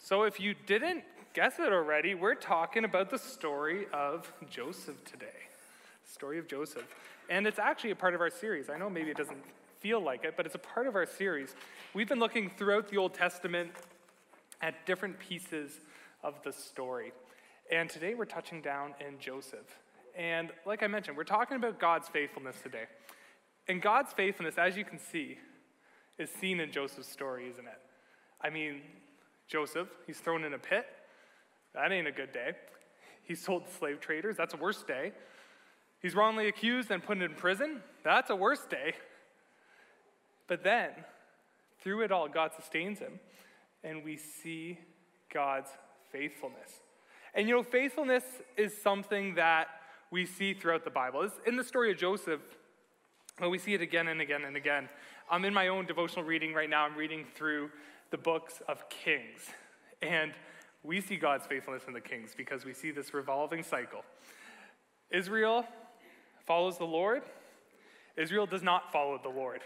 So if you didn't guess it already, we're talking about the story of Joseph today. Story of Joseph. And it's actually a part of our series. I know maybe it doesn't feel like it, but it's a part of our series. We've been looking throughout the Old Testament at different pieces of the story. And today we're touching down in Joseph. And like I mentioned, we're talking about God's faithfulness today. And God's faithfulness, as you can see, is seen in Joseph's story, isn't it? I mean, Joseph, he's thrown in a pit. That ain't a good day. He's sold to slave traders. That's a worse day. He's wrongly accused and put in prison. That's a worse day. But then, through it all, God sustains him, and we see God's faithfulness. And faithfulness is something that we see throughout the Bible. In the story of Joseph, we see it again and again and again. I'm in my own devotional reading right now. I'm reading through the books of Kings. And we see God's faithfulness in the Kings because we see this revolving cycle. Israel follows the Lord. Israel does not follow the Lord.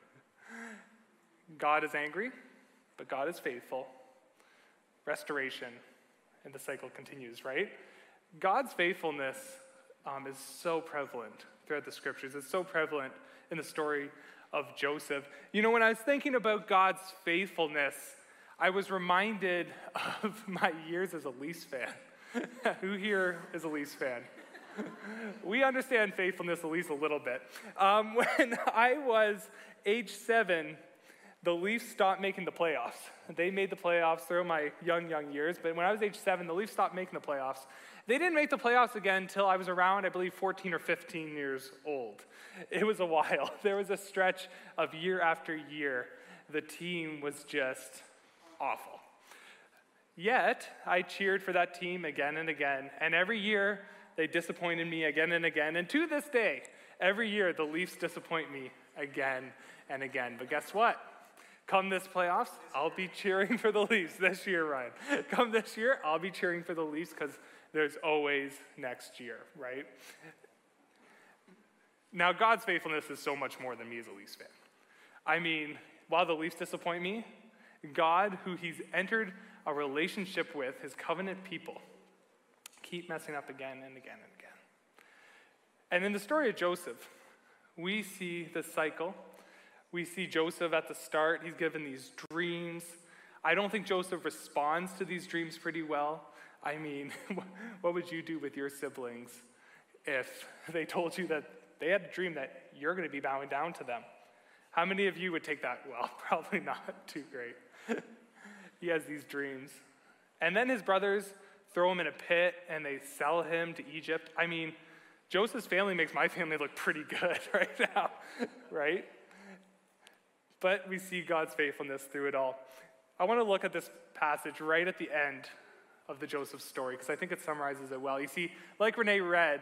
God is angry, but God is faithful. Restoration, and the cycle continues, right? God's faithfulness is so prevalent throughout the scriptures. It's so prevalent in the story of Joseph. When I was thinking about God's faithfulness, I was reminded of my years as a Leafs fan. Who here is a Leafs fan? We understand faithfulness at least a little bit. When I was age 7, the Leafs stopped making the playoffs. They made the playoffs throughout my young years, but when I was age 7, the Leafs stopped making the playoffs. They didn't make the playoffs again until I was around, I believe, 14 or 15 years old. It was a while. There was a stretch of year after year. The team was just awful. Yet, I cheered for that team again and again, and every year they disappointed me again and again. And to this day, every year the Leafs disappoint me again and again. But guess what? Come this playoffs, I'll be cheering for the Leafs this year, Ryan. Come this year, I'll be cheering for the Leafs because there's always next year, right? Now, God's faithfulness is so much more than me as a Leafs fan. I mean, while the Leafs disappoint me, God, who he's entered a relationship with, his covenant people, keep messing up again and again and again. And in the story of Joseph, we see the cycle. We see Joseph at the start. He's given these dreams. I don't think Joseph responds to these dreams pretty well. I mean, what would you do with your siblings if they told you that they had a dream that you're going to be bowing down to them? How many of you would take that well? Probably not too great. He has these dreams. And then his brothers throw him in a pit and they sell him to Egypt. I mean, Joseph's family makes my family look pretty good right now, right? But we see God's faithfulness through it all. I want to look at this passage right at the end of the Joseph story because I think it summarizes it well. You see, like Renee read,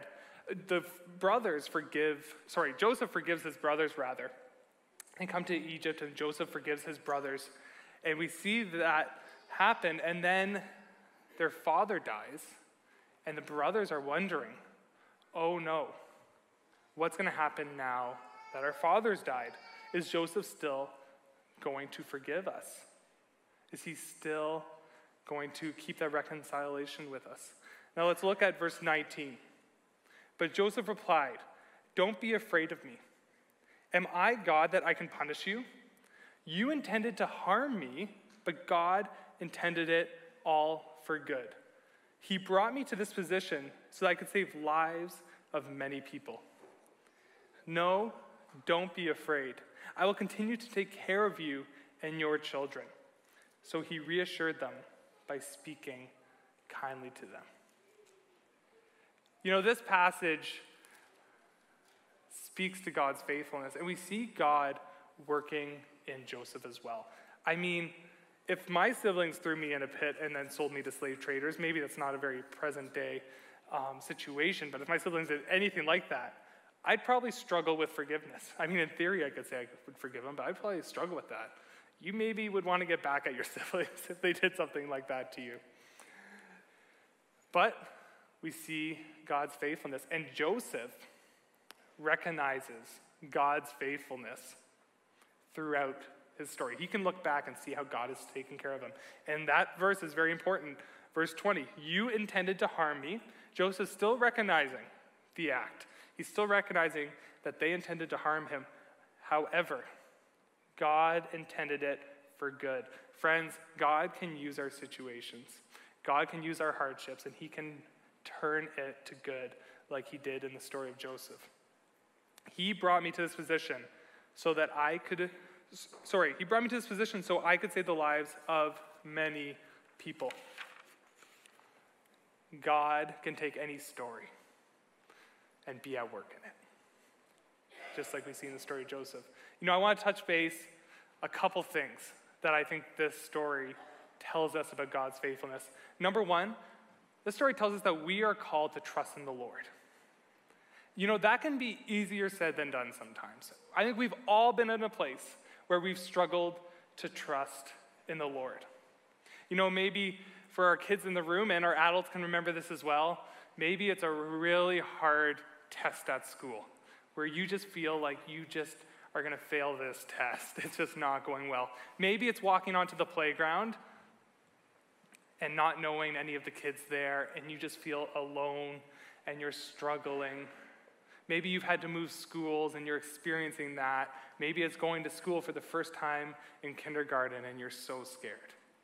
Joseph forgives his brothers rather. They come to Egypt and Joseph forgives his brothers. And we see that happen, and then their father dies, and the brothers are wondering, oh no, what's going to happen now that our fathers died? Is Joseph still going to forgive us? Is he still going to keep that reconciliation with us? Now let's look at verse 19. But Joseph replied, "Don't be afraid of me. Am I God that I can punish you? You intended to harm me, but God intended it all for good. He brought me to this position so that I could save lives of many people. No, don't be afraid. I will continue to take care of you and your children." So he reassured them by speaking kindly to them. This passage speaks to God's faithfulness, and we see God working in Joseph as well. I mean, if my siblings threw me in a pit and then sold me to slave traders, maybe that's not a very present day situation, but if my siblings did anything like that, I'd probably struggle with forgiveness. I mean, in theory, I could say I would forgive them, but I'd probably struggle with that. You maybe would want to get back at your siblings if they did something like that to you. But we see God's faithfulness, and Joseph recognizes God's faithfulness throughout his story. He can look back and see how God has taken care of him. And that verse is very important. Verse 20, you intended to harm me. Joseph's still recognizing the act. He's still recognizing that they intended to harm him. However, God intended it for good. Friends, God can use our situations. God can use our hardships, and he can turn it to good like he did in the story of Joseph. He brought me to this position so that he brought me to this position so I could save the lives of many people. God can take any story and be at work in it. Just like we see in the story of Joseph. I want to touch base a couple things that I think this story tells us about God's faithfulness. Number one, this story tells us that we are called to trust in the Lord. That can be easier said than done sometimes. I think we've all been in a place where we've struggled to trust in the Lord. Maybe for our kids in the room, and our adults can remember this as well, maybe it's a really hard test at school where you just feel like you just are going to fail this test. It's just not going well. Maybe it's walking onto the playground and not knowing any of the kids there, and you just feel alone and you're struggling. Maybe you've had to move schools and you're experiencing that. Maybe it's going to school for the first time in kindergarten and you're so scared.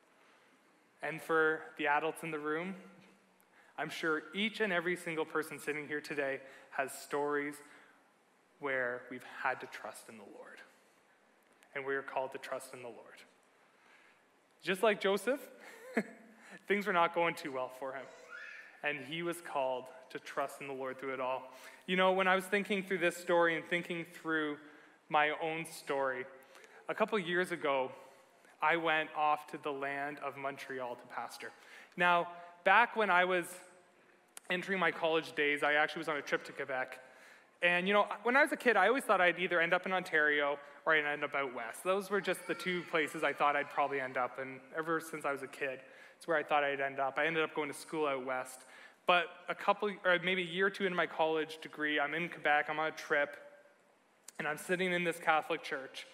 And for the adults in the room, I'm sure each and every single person sitting here today has stories where we've had to trust in the Lord. And we are called to trust in the Lord. Just like Joseph, things were not going too well for him. And he was called to trust in the Lord through it all. When I was thinking through this story and thinking through my own story, a couple years ago, I went off to the land of Montreal to pastor. Now, back when I was entering my college days, I actually was on a trip to Quebec. And, when I was a kid, I always thought I'd either end up in Ontario or I'd end up out west. Those were just the two places I thought I'd probably end up. And ever since I was a kid, it's where I thought I'd end up. I ended up going to school out west. But maybe a year or two into my college degree, I'm in Quebec, I'm on a trip, and I'm sitting in this Catholic church.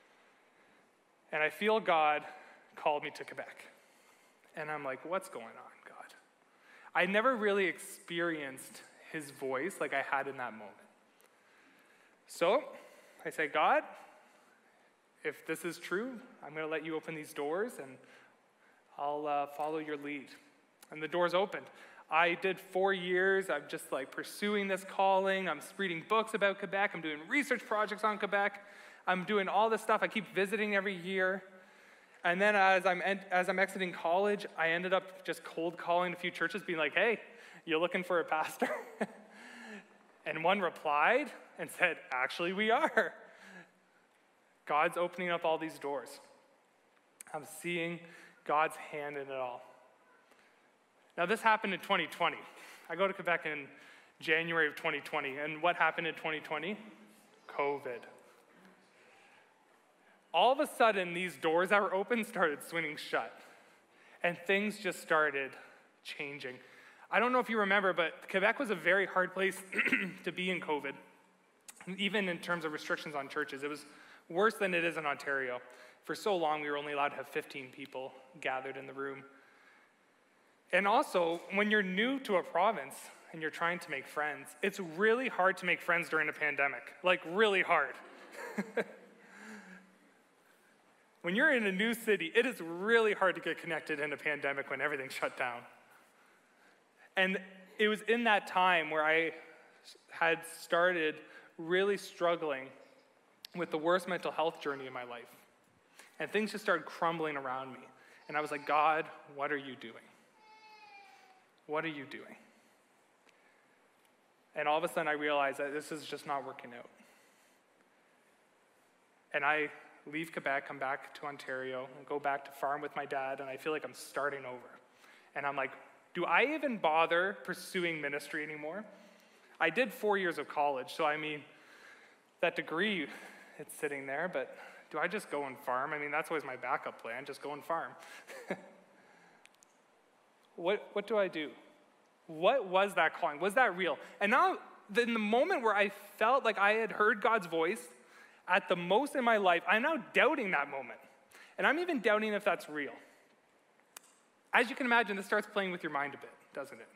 And I feel God called me to Quebec. And I'm like, what's going on, God? I never really experienced his voice like I had in that moment. So I say, God, if this is true, I'm going to let you open these doors and I'll follow your lead. And the doors opened. I did 4 years. I'm just pursuing this calling. I'm reading books about Quebec. I'm doing research projects on Quebec. I'm doing all this stuff. I keep visiting every year. And then as I'm exiting college, I ended up just cold calling a few churches, being like, hey, you looking for a pastor? And one replied and said, actually, we are. God's opening up all these doors. I'm seeing God's hand in it all. Now, this happened in 2020. I go to Quebec in January of 2020. And what happened in 2020? COVID. All of a sudden, these doors that were open started swinging shut. And things just started changing. I don't know if you remember, but Quebec was a very hard place to be in COVID. Even in terms of restrictions on churches. It was worse than it is in Ontario. For so long, we were only allowed to have 15 people gathered in the room. And also, when you're new to a province and you're trying to make friends, it's really hard to make friends during a pandemic. Really hard. When you're in a new city, it is really hard to get connected in a pandemic when everything's shut down. And it was in that time where I had started really struggling with the worst mental health journey in my life. And things just started crumbling around me. And I was like, God, what are you doing? What are you doing? And all of a sudden I realized that this is just not working out. And I leave Quebec, come back to Ontario, and go back to farm with my dad, and I feel like I'm starting over. And I'm like, do I even bother pursuing ministry anymore? I did 4 years of college, so that degree, it's sitting there, but do I just go and farm? That's always my backup plan, just go and farm. What do I do? What was that calling? Was that real? And now, in the moment where I felt like I had heard God's voice, at the most in my life, I'm now doubting that moment. And I'm even doubting if that's real. As you can imagine, this starts playing with your mind a bit, doesn't it?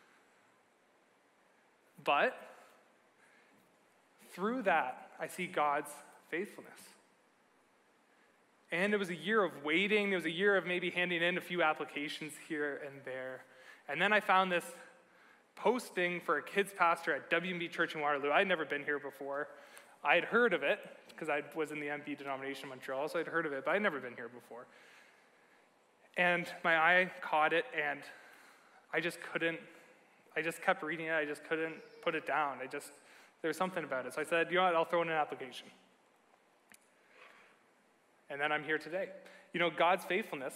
But through that, I see God's faithfulness. And it was a year of waiting. It was a year of maybe handing in a few applications here and there. And then I found this posting for a kids pastor at WMB Church in Waterloo. I'd never been here before. I had heard of it because I was in the MB denomination in Montreal, so I'd heard of it, but I'd never been here before. And my eye caught it, and I just kept reading it. I just couldn't put it down. There was something about it. So I said, you know what, I'll throw in an application. And then I'm here today. You know, God's faithfulness,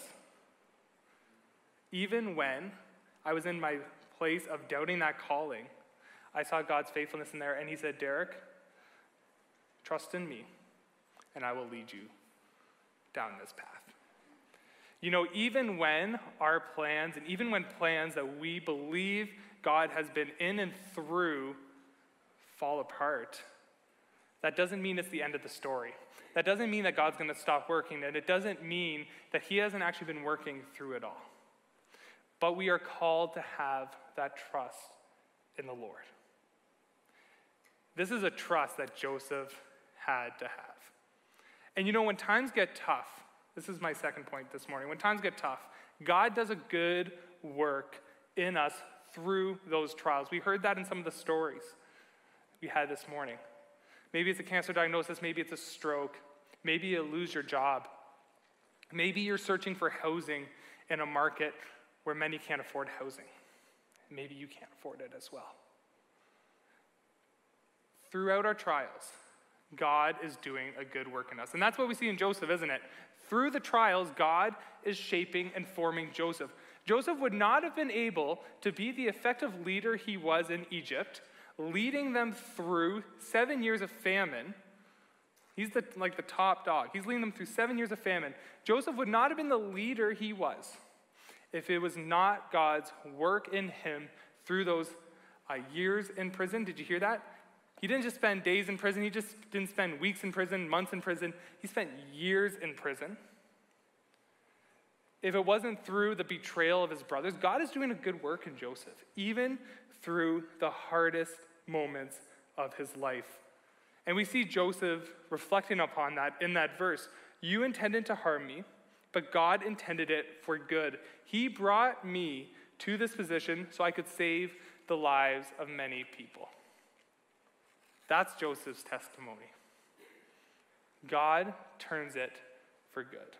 even when I was in my place of doubting that calling, I saw God's faithfulness in there, and he said, Derek, trust in me, and I will lead you down this path. You know, even when our plans, and even when plans that we believe God has been in and through fall apart, that doesn't mean it's the end of the story. That doesn't mean that God's going to stop working, and it doesn't mean that he hasn't actually been working through it all. But we are called to have that trust in the Lord. This is a trust that Joseph had to have. And you know, when times get tough, this is my second point this morning, when times get tough, God does a good work in us through those trials. We heard that in some of the stories we had this morning. Maybe it's a cancer diagnosis, maybe it's a stroke, maybe you lose your job. Maybe you're searching for housing in a market where many can't afford housing. Maybe you can't afford it as well. Throughout our trials, God is doing a good work in us. And that's what we see in Joseph, isn't it? Through the trials, God is shaping and forming Joseph. Joseph would not have been able to be the effective leader he was in Egypt, leading them through 7 years of famine. He's the top dog. He's leading them through 7 years of famine. Joseph would not have been the leader he was if it was not God's work in him through those years in prison. Did you hear that? He didn't just spend days in prison. He just didn't spend weeks in prison, months in prison. He spent years in prison. If it wasn't through the betrayal of his brothers, God is doing a good work in Joseph, even through the hardest moments of his life. And we see Joseph reflecting upon that in that verse. You intended to harm me, but God intended it for good. He brought me to this position so I could save the lives of many people. That's Joseph's testimony. God turns it for good.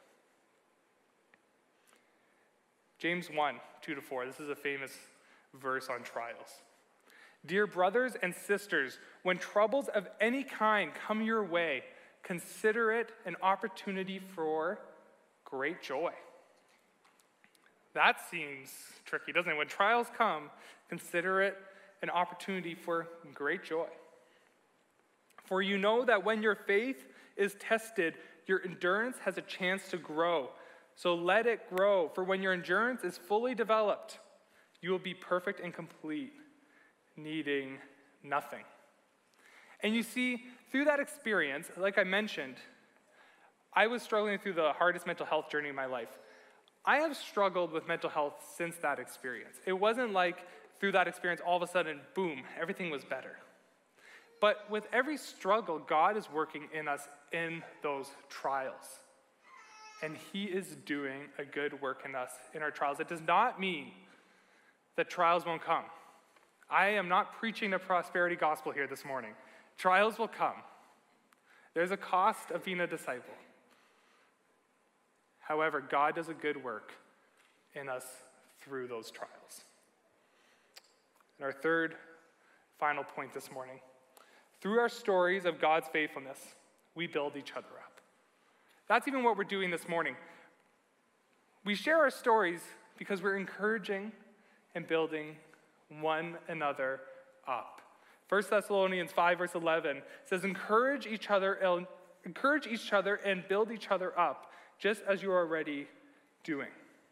James 1, 2-4. This is a famous verse on trials. Dear brothers and sisters, when troubles of any kind come your way, consider it an opportunity for great joy. That seems tricky, doesn't it? When trials come, consider it an opportunity for great joy. For you know that when your faith is tested, your endurance has a chance to grow. So let it grow, for when your endurance is fully developed, you will be perfect and complete, needing nothing. And you see, through that experience, like I mentioned, I was struggling through the hardest mental health journey of my life. I have struggled with mental health since that experience. It wasn't like through that experience, all of a sudden, boom, everything was better. But with every struggle, God is working in us in those trials. And he is doing a good work in us in our trials. It does not mean that trials won't come. I am not preaching a prosperity gospel here this morning. Trials will come. There's a cost of being a disciple. However, God does a good work in us through those trials. And our third, final point this morning. Through our stories of God's faithfulness, we build each other up. That's even what we're doing this morning. We share our stories because we're encouraging and building one another up. 1 Thessalonians 5, verse 11 says, encourage each other and build each other up, just as you are already doing.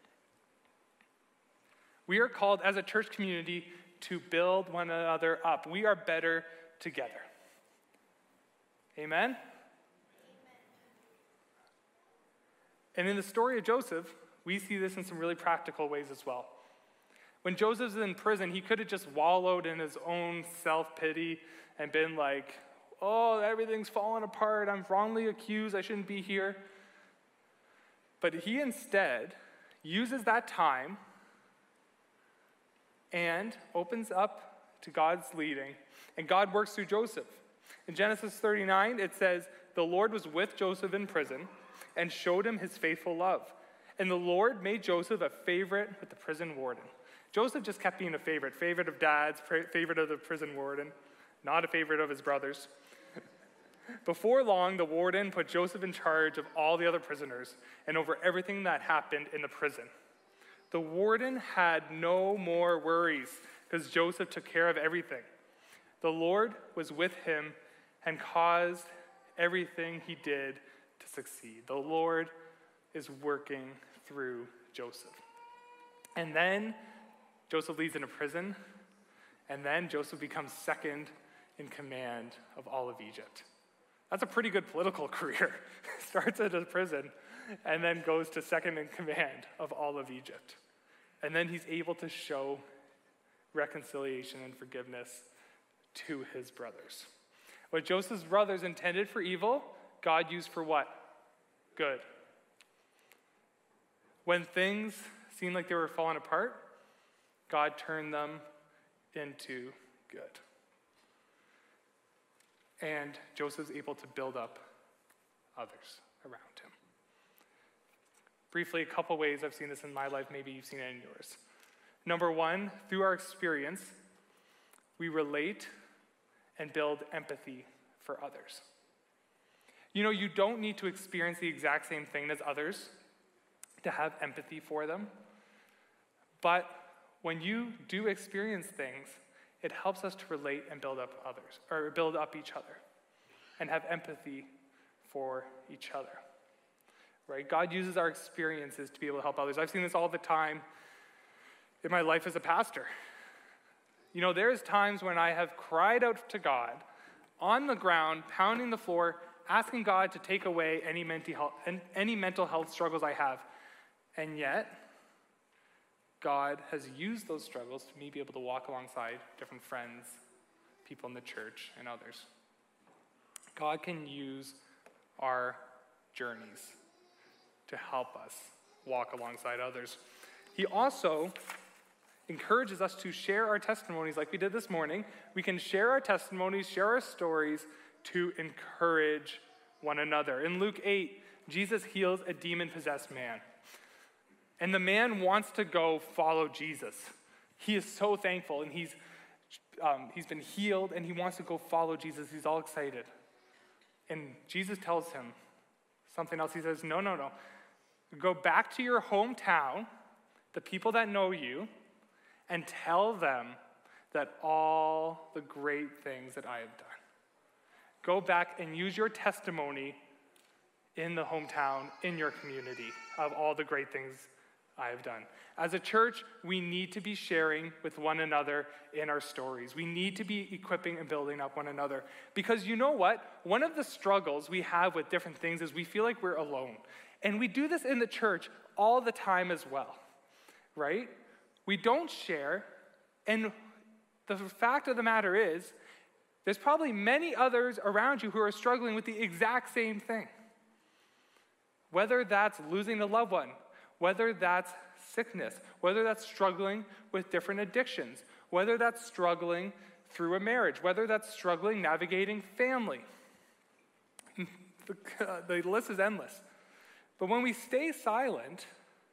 We are called as a church community to build one another up. We are better together. Amen? And in the story of Joseph, we see this in some really practical ways as well. When Joseph's in prison, he could have just wallowed in his own self-pity and been like, oh, everything's falling apart. I'm wrongly accused. I shouldn't be here. But he instead uses that time and opens up to God's leading. And God works through Joseph. In Genesis 39, it says, the Lord was with Joseph in prison and showed him his faithful love. And the Lord made Joseph a favorite with the prison warden. Joseph just kept being a favorite of dad's, favorite of the prison warden, not a favorite of his brothers. Before long, the warden put Joseph in charge of all the other prisoners and over everything that happened in the prison. The warden had no more worries because Joseph took care of everything. The Lord was with him and caused everything he did to succeed. The Lord is working through Joseph. And then Joseph leads into prison, and then Joseph becomes second in command of all of Egypt. That's a pretty good political career. Starts at a prison and then goes to second in command of all of Egypt. And then he's able to show reconciliation and forgiveness to his brothers. What Joseph's brothers intended for evil, God used for what? Good. When things seemed like they were falling apart, God turned them into good. And Joseph's able to build up others around him. Briefly, a couple ways I've seen this in my life, maybe you've seen it in yours. Number one, through our experience, we relate and build empathy for others. You know, you don't need to experience the exact same thing as others to have empathy for them. But when you do experience things, it helps us to relate and build up others, or build up each other, and have empathy for each other. Right? God uses our experiences to be able to help others. I've seen this all the time in my life as a pastor. You know, there's times when I have cried out to God on the ground, pounding the floor, asking God to take away any mental health struggles I have. And yet, God has used those struggles to me be able to walk alongside different friends, people in the church, and others. God can use our journeys to help us walk alongside others. He also encourages us to share our testimonies like we did this morning. We can share our testimonies, share our stories to encourage one another. In Luke 8, Jesus heals a demon-possessed man. And the man wants to go follow Jesus. He is so thankful, and he's been healed, and he wants to go follow Jesus. He's all excited. And Jesus tells him something else. He says, no. Go back to your hometown, the people that know you, and tell them that all the great things that I have done. Go back and use your testimony in the hometown, in your community, of all the great things I have done. As a church, we need to be sharing with one another in our stories. We need to be equipping and building up one another. Because you know what? One of the struggles we have with different things is we feel like we're alone. And we do this in the church all the time as well, right? We don't share, and the fact of the matter is, there's probably many others around you who are struggling with the exact same thing. Whether that's losing a loved one, whether that's sickness, whether that's struggling with different addictions, whether that's struggling through a marriage, whether that's struggling navigating family. The list is endless. But when we stay silent,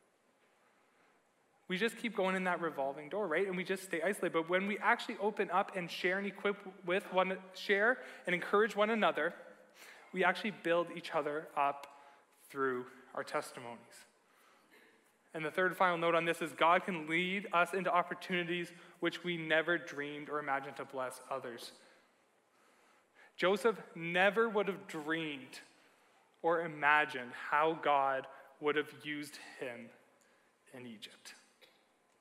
we just keep going in that revolving door, right? And we just stay isolated. But when we actually open up and share and equip with share and encourage one another, we actually build each other up through our testimonies. And the third and final note on this is God can lead us into opportunities which we never dreamed or imagined to bless others. Joseph never would have dreamed or imagined how God would have used him in Egypt.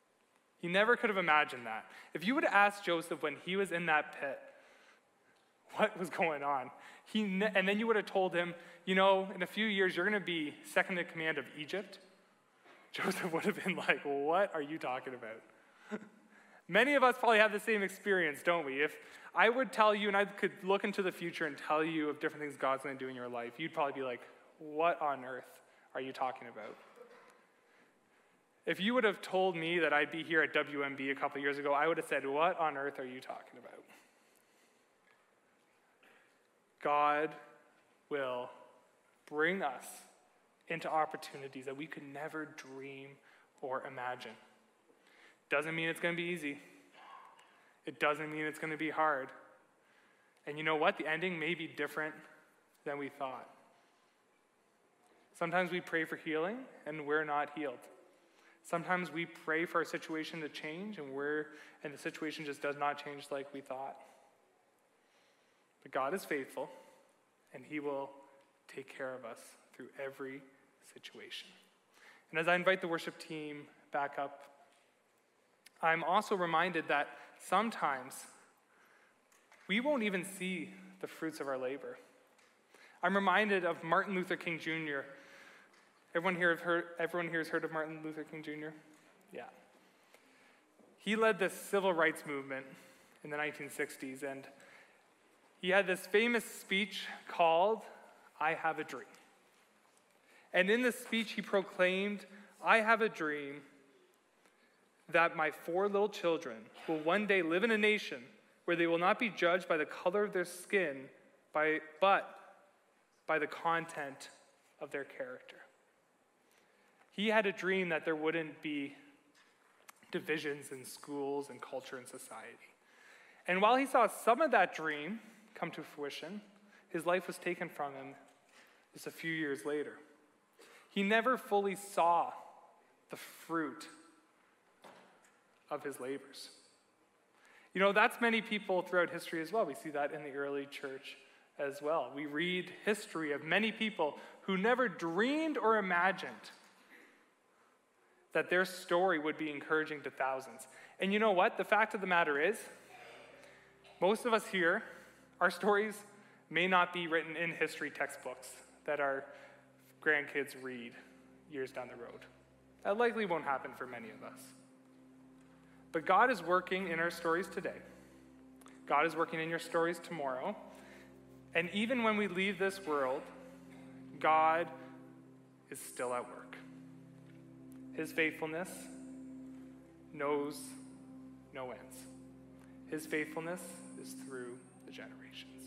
He never could have imagined that. If you would have asked Joseph when he was in that pit, what was going on. And then you would have told him, you know, in a few years, you're going to be second in command of Egypt. Joseph would have been like, what are you talking about? Many of us probably have the same experience, don't we? If I would tell you, and I could look into the future and tell you of different things God's going to do in your life, you'd probably be like, what on earth are you talking about? If you would have told me that I'd be here at WMB a couple years ago, I would have said, what on earth are you talking about? God will bring us into opportunities that we could never dream or imagine. Doesn't mean it's going to be easy. It doesn't mean it's going to be hard. And you know what? The ending may be different than we thought. Sometimes we pray for healing and we're not healed. Sometimes we pray for our situation to change and the situation just does not change like we thought. But God is faithful and he will take care of us through every situation. And as I invite the worship team back up, I'm also reminded that sometimes we won't even see the fruits of our labor. I'm reminded of Martin Luther King Jr. Everyone here has heard of Martin Luther King Jr.? Yeah. He led the civil rights movement in the 1960s, and he had this famous speech called, "I Have a Dream." And in this speech, he proclaimed, "I have a dream that my 4 little children will one day live in a nation where they will not be judged by the color of their skin, but by the content of their character." He had a dream that there wouldn't be divisions in schools and culture and society. And while he saw some of that dream come to fruition, his life was taken from him just a few years later. He never fully saw the fruit of his labors. You know, that's many people throughout history as well. We see that in the early church as well. We read history of many people who never dreamed or imagined that their story would be encouraging to thousands. And you know what? The fact of the matter is, most of us here, our stories may not be written in history textbooks that our grandkids read years down the road. That likely won't happen for many of us. But God is working in our stories today. God is working in your stories tomorrow. And even when we leave this world, God is still at work. His faithfulness knows no ends. His faithfulness is through the generations.